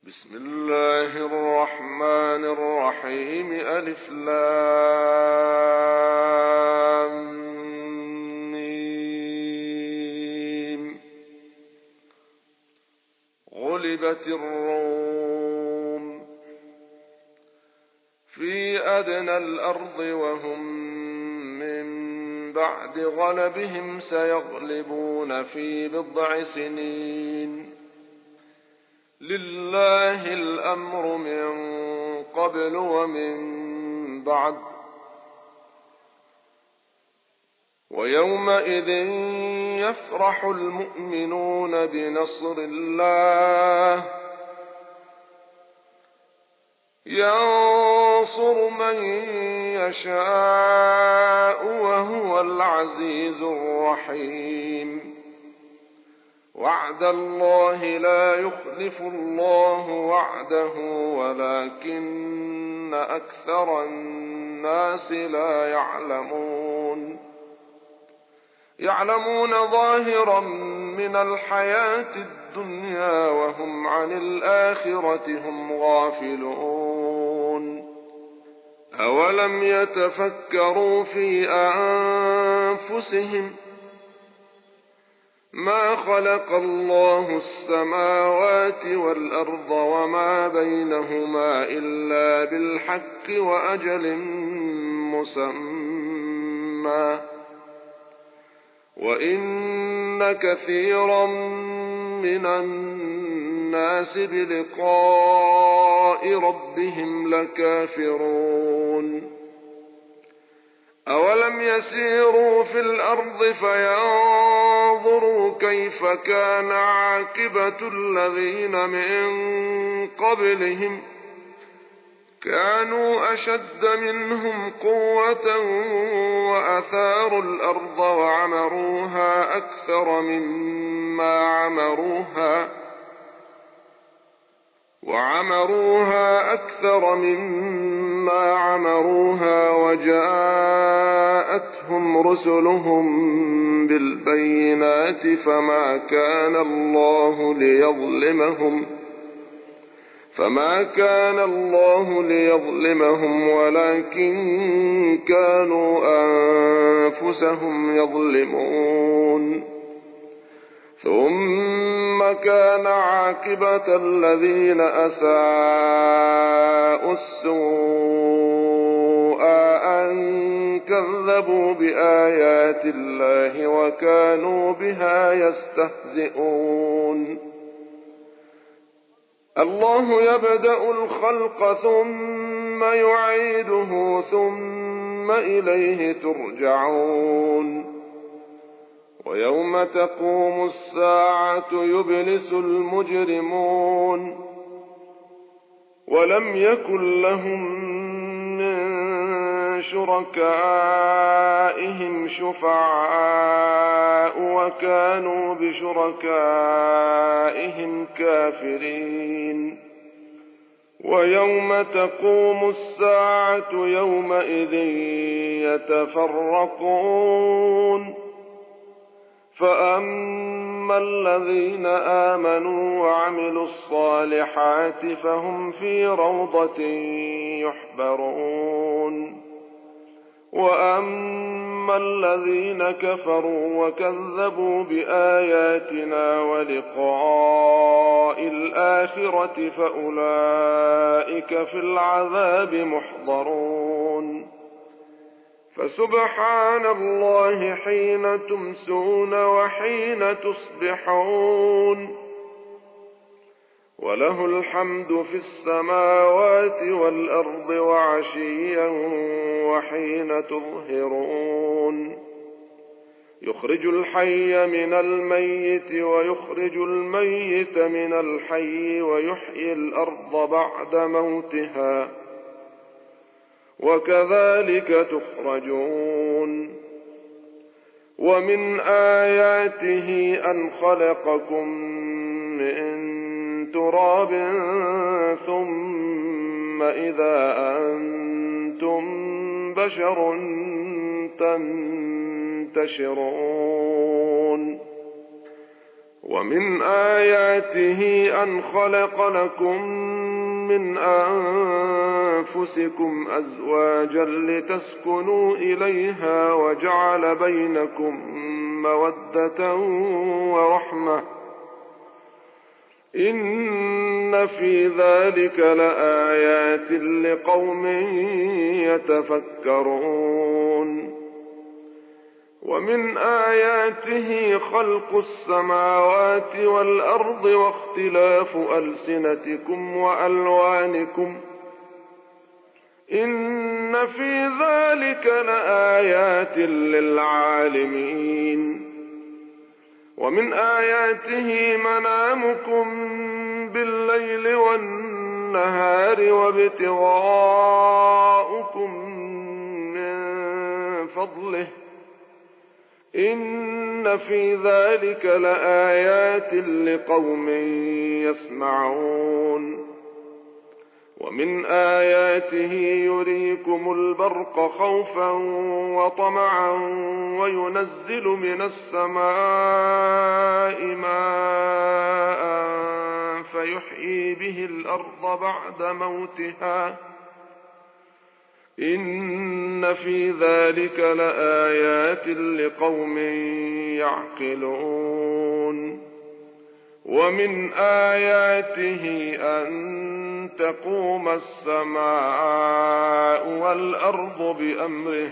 بسم الله الرحمن الرحيم. ألف لام ميم. غلبت الروم في أدنى الأرض وهم من بعد غلبهم سيغلبون في بضع سنين. لله الأمر من قبل ومن بعد، ويومئذ يفرح المؤمنون بنصر الله، ينصر من يشاء وهو العزيز الرحيم. وعد الله لا يخلف الله وعده ولكن أكثر الناس لا يعلمون ظاهرا من الحياة الدنيا وهم عن الآخرة هم غافلون. أولم يتفكروا في أنفسهم ما خلق الله السماوات والأرض وما بينهما إلا بالحق وأجل مسمى، وإن كثيرا من الناس بلقاء ربهم لكافرون. أولم يسيروا في الأرض فينظروا كيف كان عاقبة الذين من قبلهم كانوا أشد منهم قوة وأثاروا الأرض وعمروها أكثر مما عمروها وجاءتهم رسلهم بالبينات فما كان الله ليظلمهم ولكن كانوا أنفسهم يظلمون. ثم كان عاقبة الذين أساءوا السوء أن كذبوا بآيات الله وكانوا بها يستهزئون. الله يبدأ الخلق ثم يعيده ثم إليه ترجعون. ويوم تقوم الساعة يبلس المجرمون ولم يكن لهم من شركائهم شفعاء وكانوا بشركائهم كافرين. ويوم تقوم الساعة يومئذ يتفرقون، فأما الذين آمنوا وعملوا الصالحات فهم في روضة يحبرون، وأما الذين كفروا وكذبوا بآياتنا ولقاء الآخرة فأولئك في العذاب محضرون. فسبحان الله حين تمسون وحين تصبحون، وله الحمد في السماوات والأرض وعشيا وحين تظهرون. يخرج الحي من الميت ويخرج الميت من الحي ويحيي الأرض بعد موتها وكذلك تخرجون. ومن آياته أن خلقكم من تراب ثم إذا أنتم بشر تنتشرون. ومن آياته أن خلق لكم من أنفسكم أزواجا لتسكنوا إليها وجعل بينكم مودة ورحمة إن في ذلك لآيات لقوم يتفكرون ومن آياته خلق السماوات والأرض واختلاف ألسنتكم وألوانكم إن في ذلك لآيات للعالمين ومن آياته منامكم بالليل والنهار وابتغاؤكم من فضله إن في ذلك لآيات لقوم يسمعون ومن آياته يريكم البرق خوفا وطمعا وينزل من السماء ماء فيحيي به الأرض بعد موتها إن في ذلك لآيات لقوم يعقلون ومن آياته أن تقوم السماء والأرض بأمره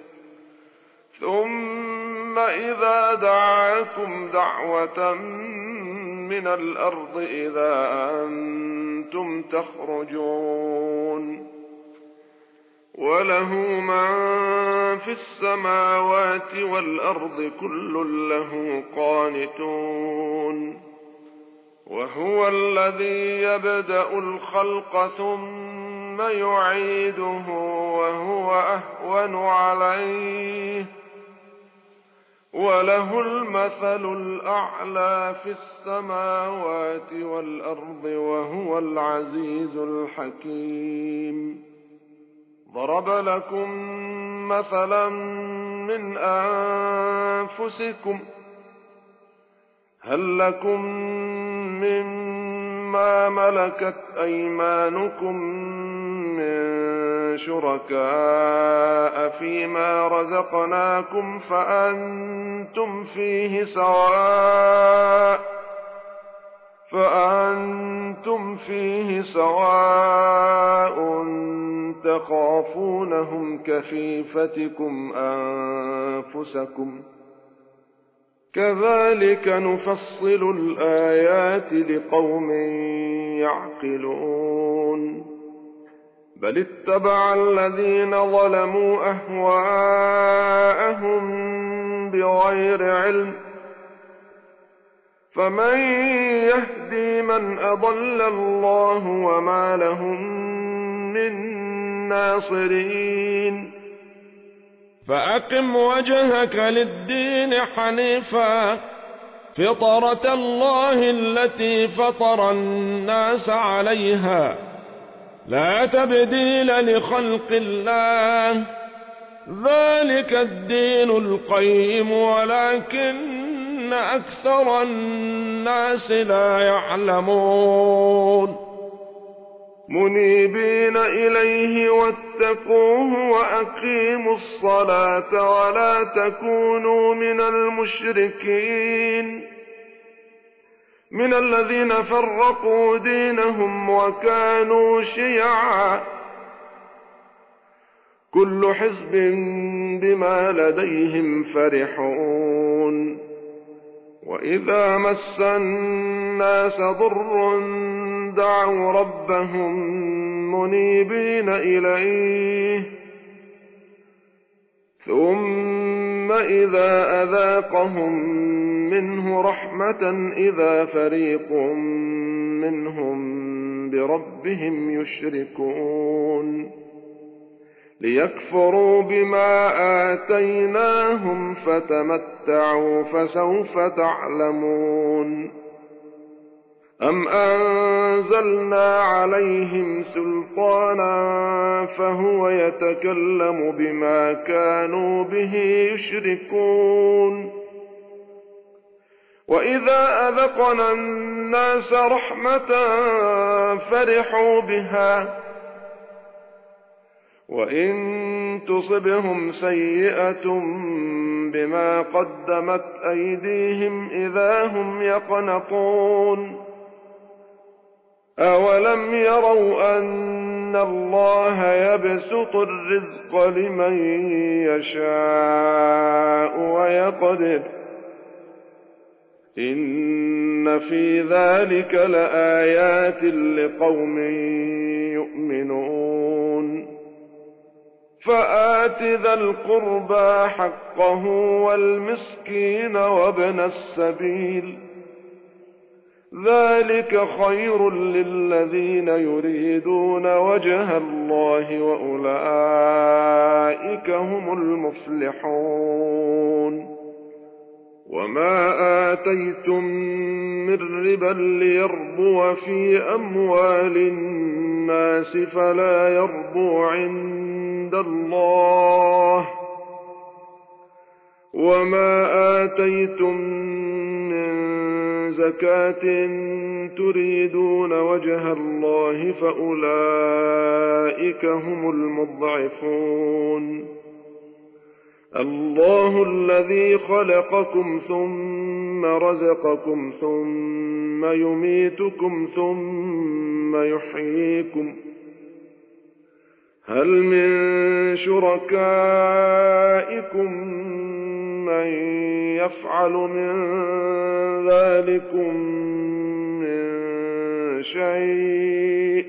ثم إذا دعاكم دعوة من الأرض إذا أنتم تخرجون وله من في السماوات والأرض كل له قانتون وهو الذي يبدأ الخلق ثم يعيده وهو أهون عليه وله المثل الأعلى في السماوات والأرض وهو العزيز الحكيم ضرب لكم مثلا من أنفسكم هل لكم مما ملكت أيمانكم من شركاء فيما رزقناكم فأنتم فيه سواء تخافونهم كخيفتكم أنفسكم كذلك نفصل الآيات لقوم يعقلون بل اتبع الذين ظلموا أهواءهم بغير علم فمن يهدي من أضل الله وما لهم من ناصرين فأقم وجهك للدين حنيفا فطرة الله التي فطر الناس عليها لا تبديل لخلق الله ذلك الدين القيم ولكن أكثر الناس لا يعلمون منيبين إليه واتقوه وأقيموا الصلاة ولا تكونوا من المشركين من الذين فرقوا دينهم وكانوا شيعا كل حزب بما لديهم فرحون وإذا مس الناس ضر دعوا ربهم منيبين إليه ثم إذا أذاقهم منه رحمة إذا فريق منهم بربهم يشركون ليكفروا بما آتيناهم فتمتعوا فسوف تعلمون أم أنزلنا عليهم سلطانا فهو يتكلم بما كانوا به يشركون وإذا أذقنا الناس رحمة فرحوا بها وإن تصبهم سيئة بما قدمت أيديهم إذا هم يقنطون أولم يروا أن الله يبسط الرزق لمن يشاء ويقدر إن في ذلك لآيات لقوم يؤمنون فآت ذا القربى حقه والمسكين وابن السبيل ذلك خير للذين يريدون وجه الله وأولئك هم المفلحون وما آتيتم من ربا ليربو في أموال الناس فلا يربو عند الله وما آتيتم من زكاة تريدون وجه الله فأولئك هم المضعفون الله الذي خلقكم ثم رزقكم ثم يميتكم ثم يحييكم هل من شركائكم من يفعل من ذلكم من شيء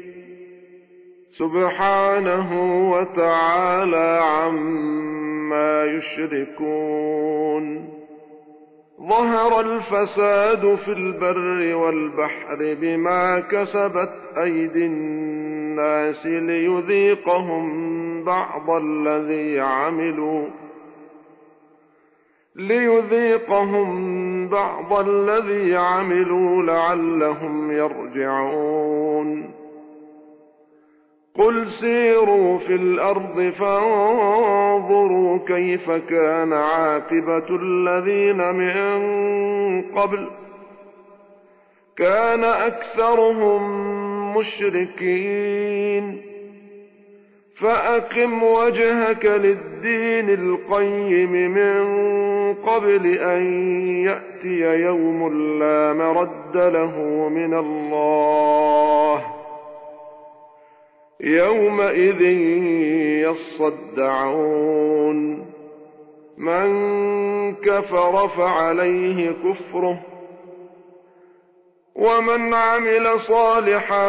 سبحانه وتعالى عما يشركون ظهر الفساد في البر والبحر بما كسبت أيدي الناس ليذيقهم بعض الذي عملوا لعلهم يرجعون قل سيروا في الأرض فانظروا كيف كان عاقبة الذين من قبل كان أكثرهم مشركين فأقم وجهك للدين القيم من قبل أن يأتي يوم لا مرد له من الله يومئذ يصدعون من كفر فعليه كفره ومن عمل صالحا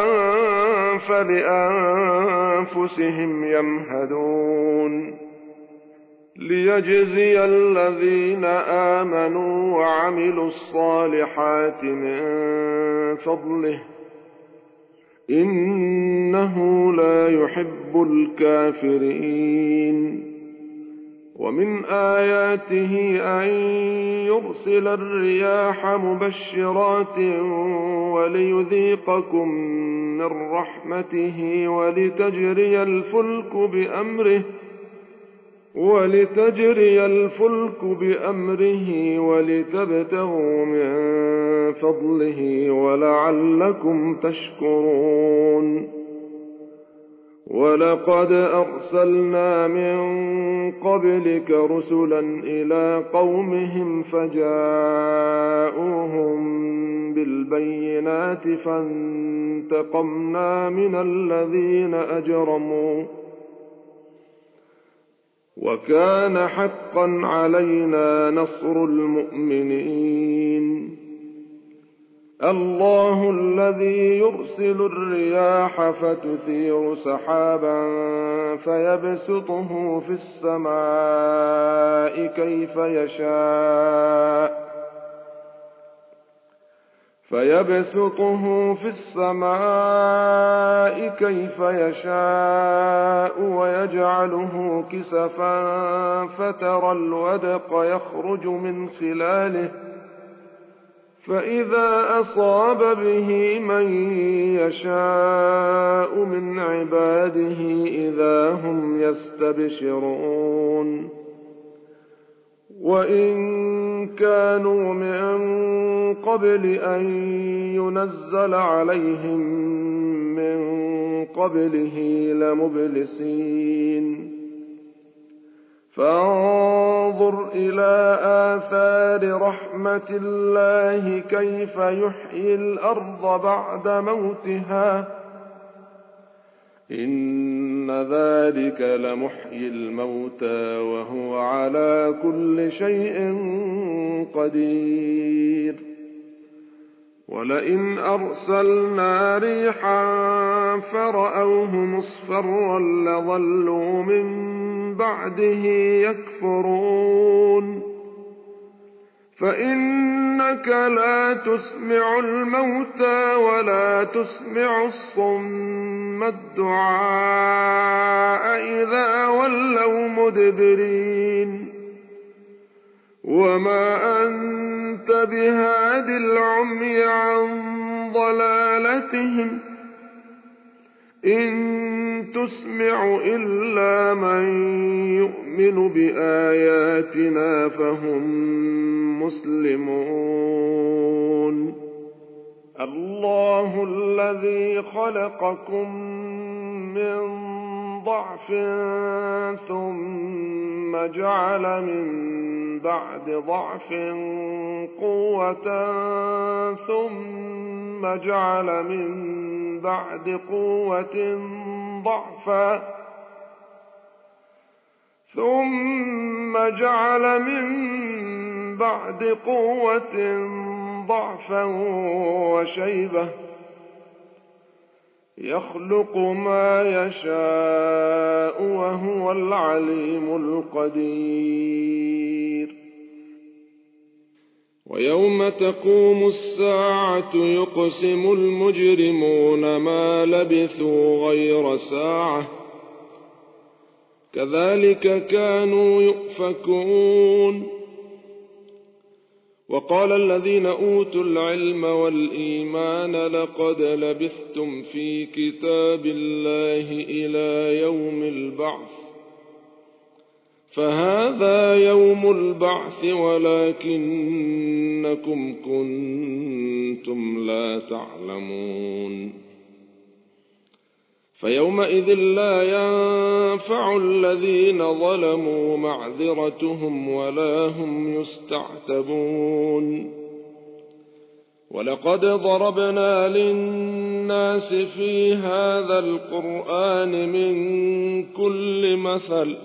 فلأنفسهم يمهدون ليجزي الذين آمنوا وعملوا الصالحات من فضله إنه لا يحب الكافرين ومن آياته أن يرسل الرياح مبشرات وليذيقكم من رحمته ولتجري الفلك بأمره ولتبتغوا من فضله ولعلكم تشكرون ولقد أرسلنا من قبلك رسلا إلى قومهم فجاءوهم بالبينات فانتقمنا من الذين أجرموا وكان حقا علينا نصر المؤمنين الله الذي يرسل الرياح فتثير سحابا فيبسطه في السماء كيف يشاء ويجعله كسفا فترى الودق يخرج من خلاله فإذا أصاب به من يشاء من عباده إذا هم يستبشرون وإن كانوا من قبل أن ينزل عليهم من قبله لمبلسين فانظر إلى آثار رحمة الله كيف يحيي الأرض بعد موتها إن ذلك لمحيي الموتى وهو على كل شيء قدير ولئن أرسلنا ريحا فرأوه مصفرا لظلوا من بعده يكفرون فإنك لا تسمع الموتى ولا تسمع الصم الدعاء إذا ولوا مدبرين وما أنت بهاد العمي عن ضلالتهم إن تسمع إلا من يؤمن بآياتنا فهم مسلمون الله الذي خلقكم من ضعف ثم جعل من بعد ضعف قوة ثم جعل من بعد قوة ضعفا ثم جعل من بعد قوة ضعفا وشيبة يخلق ما يشاء وهو العليم القدير ويوم تقوم الساعة يقسم المجرمون ما لبثوا غير ساعة كذلك كانوا يؤفكون وقال الذين أوتوا العلم والإيمان لقد لبثتم في كتاب الله إلى يوم البعث فهذا يوم البعث ولكنكم كنتم لا تعلمون فيومئذ لا ينفع الذين ظلموا معذرتهم ولا هم يستعتبون ولقد ضربنا للناس في هذا القرآن من كل مثل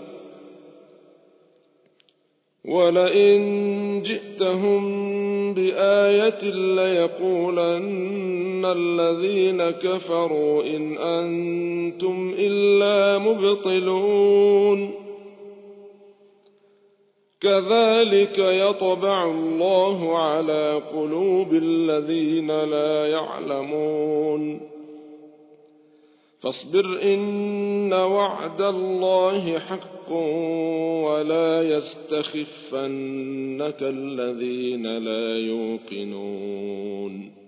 ولئن جئتهم بآية ليقولن الذين كفروا إن أنتم إلا مبطلون كذلك يطبع الله على قلوب الذين لا يعلمون فاصبر إن وعد الله حق ولا يستخفنك الذين لا يوقنون